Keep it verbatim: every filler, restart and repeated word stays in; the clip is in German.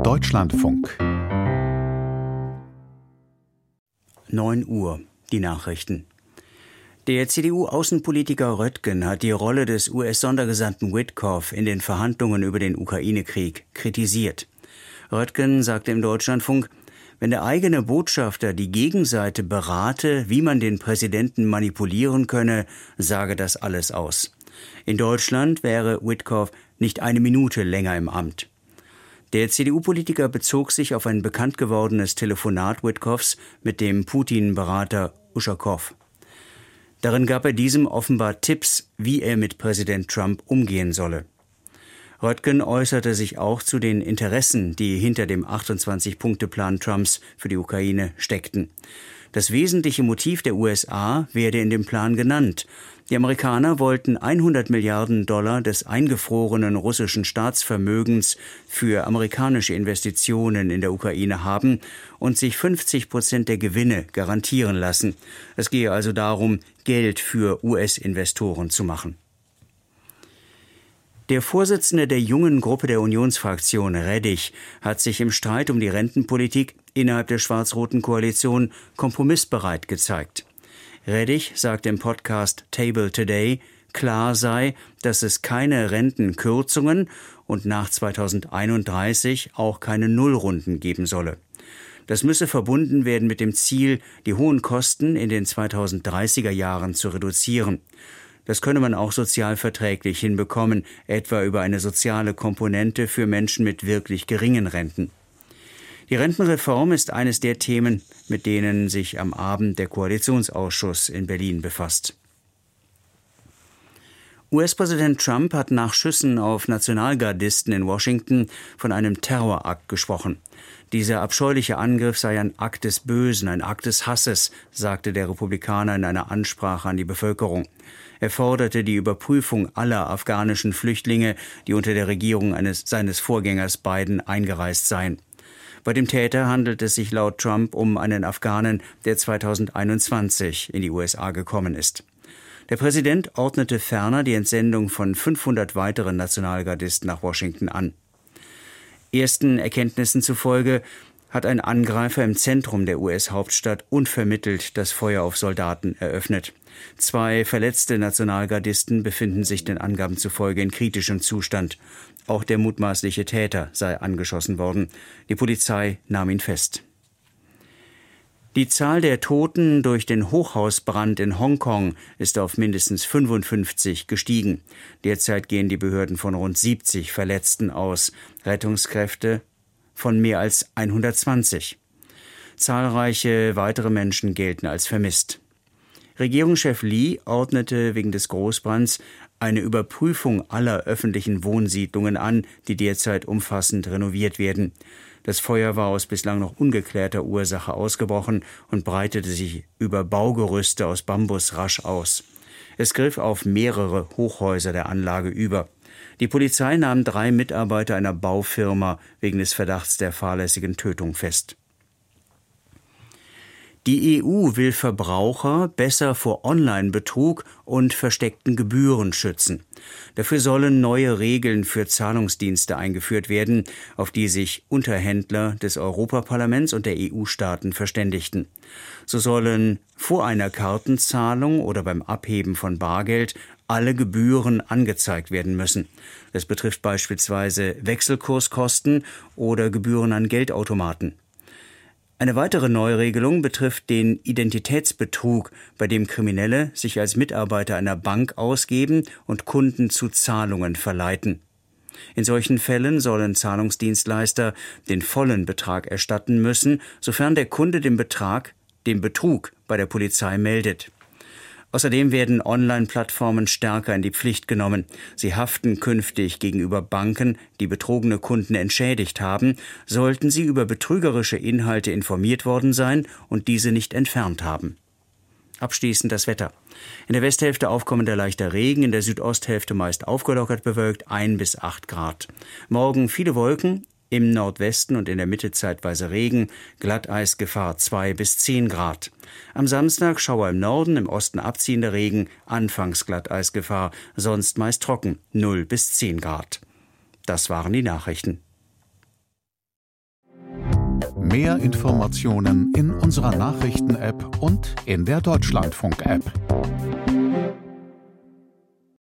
Deutschlandfunk. neun Uhr, die Nachrichten. Der C D U-Außenpolitiker Röttgen hat die Rolle des U S-Sondergesandten Witkoff in den Verhandlungen über den Ukraine-Krieg kritisiert. Röttgen sagte im Deutschlandfunk, wenn der eigene Botschafter die Gegenseite berate, wie man den Präsidenten manipulieren könne, sage das alles aus. In Deutschland wäre Witkoff nicht eine Minute länger im Amt. Der C D U-Politiker bezog sich auf ein bekannt gewordenes Telefonat Witkoffs mit dem Putin-Berater Uschakow. Darin gab er diesem offenbar Tipps, wie er mit Präsident Trump umgehen solle. Röttgen äußerte sich auch zu den Interessen, die hinter dem achtundzwanzig-Punkte-Plan Trumps für die Ukraine steckten. Das wesentliche Motiv der U S A werde in dem Plan genannt. Die Amerikaner wollten hundert Milliarden Dollar des eingefrorenen russischen Staatsvermögens für amerikanische Investitionen in der Ukraine haben und sich fünfzig Prozent der Gewinne garantieren lassen. Es gehe also darum, Geld für U S-Investoren zu machen. Der Vorsitzende der jungen Gruppe der Unionsfraktion, Reddich, hat sich im Streit um die Rentenpolitik innerhalb der schwarz-roten Koalition kompromissbereit gezeigt. Reddich sagte im Podcast Table Today, klar sei, dass es keine Rentenkürzungen und nach zweitausendeinunddreißig auch keine Nullrunden geben solle. Das müsse verbunden werden mit dem Ziel, die hohen Kosten in den zweitausenddreißiger Jahren zu reduzieren. Das könne man auch sozial verträglich hinbekommen, etwa über eine soziale Komponente für Menschen mit wirklich geringen Renten. Die Rentenreform ist eines der Themen, mit denen sich am Abend der Koalitionsausschuss in Berlin befasst. U S-Präsident Trump hat nach Schüssen auf Nationalgardisten in Washington von einem Terrorakt gesprochen. Dieser abscheuliche Angriff sei ein Akt des Bösen, ein Akt des Hasses, sagte der Republikaner in einer Ansprache an die Bevölkerung. Er forderte die Überprüfung aller afghanischen Flüchtlinge, die unter der Regierung eines, seines Vorgängers Biden eingereist seien. Bei dem Täter handelt es sich laut Trump um einen Afghanen, der zweitausendeinundzwanzig in die U S A gekommen ist. Der Präsident ordnete ferner die Entsendung von fünfhundert weiteren Nationalgardisten nach Washington an. Ersten Erkenntnissen zufolge hat ein Angreifer im Zentrum der U S-Hauptstadt unvermittelt das Feuer auf Soldaten eröffnet. Zwei verletzte Nationalgardisten befinden sich den Angaben zufolge in kritischem Zustand. Auch der mutmaßliche Täter sei angeschossen worden. Die Polizei nahm ihn fest. Die Zahl der Toten durch den Hochhausbrand in Hongkong ist auf mindestens fünfundfünfzig gestiegen. Derzeit gehen die Behörden von rund siebzig Verletzten aus, Rettungskräfte von mehr als hundertzwanzig. Zahlreiche weitere Menschen gelten als vermisst. Regierungschef Lee ordnete wegen des Großbrands eine Überprüfung aller öffentlichen Wohnsiedlungen an, die derzeit umfassend renoviert werden. Das Feuer war aus bislang noch ungeklärter Ursache ausgebrochen und breitete sich über Baugerüste aus Bambus rasch aus. Es griff auf mehrere Hochhäuser der Anlage über. Die Polizei nahm drei Mitarbeiter einer Baufirma wegen des Verdachts der fahrlässigen Tötung fest. Die E U will Verbraucher besser vor Online-Betrug und versteckten Gebühren schützen. Dafür sollen neue Regeln für Zahlungsdienste eingeführt werden, auf die sich Unterhändler des Europaparlaments und der E U-Staaten verständigten. So sollen vor einer Kartenzahlung oder beim Abheben von Bargeld alle Gebühren angezeigt werden müssen. Das betrifft beispielsweise Wechselkurskosten oder Gebühren an Geldautomaten. Eine weitere Neuregelung betrifft den Identitätsbetrug, bei dem Kriminelle sich als Mitarbeiter einer Bank ausgeben und Kunden zu Zahlungen verleiten. In solchen Fällen sollen Zahlungsdienstleister den vollen Betrag erstatten müssen, sofern der Kunde den Betrag, den Betrug bei der Polizei meldet. Außerdem werden Online-Plattformen stärker in die Pflicht genommen. Sie haften künftig gegenüber Banken, die betrogene Kunden entschädigt haben, sollten sie über betrügerische Inhalte informiert worden sein und diese nicht entfernt haben. Abschließend das Wetter. In der Westhälfte aufkommender leichter Regen, in der Südosthälfte meist aufgelockert bewölkt, ein bis acht Grad. Morgen viele Wolken, im Nordwesten und in der Mitte zeitweise Regen, Glatteisgefahr zwei bis zehn Grad. Am Samstag Schauer im Norden, im Osten abziehender Regen, anfangs Glatteisgefahr, sonst meist trocken, null bis zehn Grad. Das waren die Nachrichten. Mehr Informationen in unserer Nachrichten-App und in der Deutschlandfunk-App.